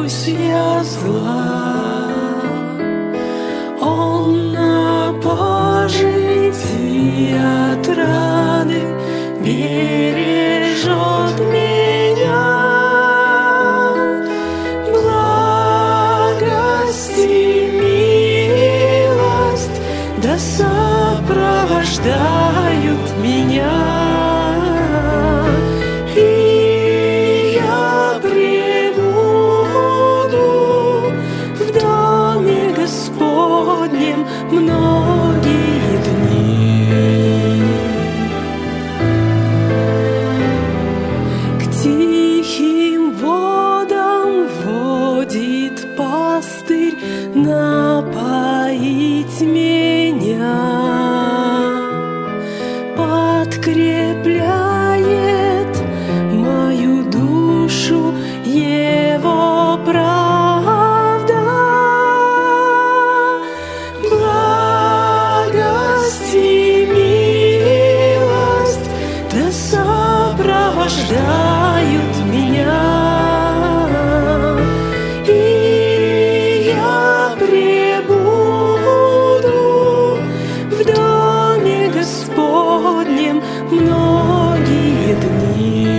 боюсь я зла. Он на пожитии от раны бережет меня. Благость и милость да сопровождают меня. Многие дни к тихим водам водит пастырь напоить меня, подкрепляет мою душу его правда. Сопровождают меня, и я пребуду в доме Господнем многие дни.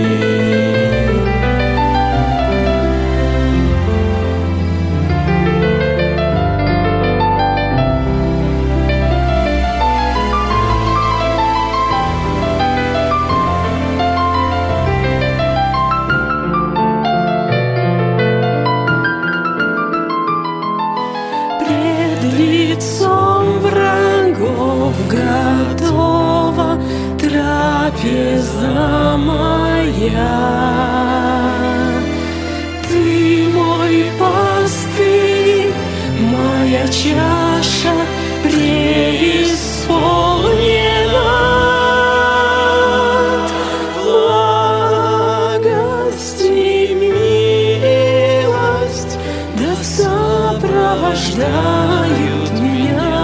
Лицом врагов готова трапеза моя. Ты мой пастырь, моя чаша преисполнена. Благость и милость да сопровождают меня,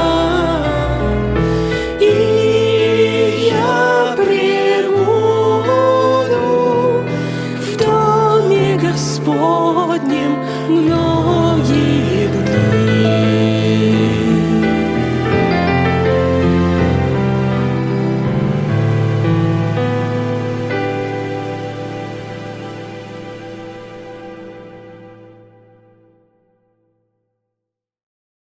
и я пребуду в доме Господнем многие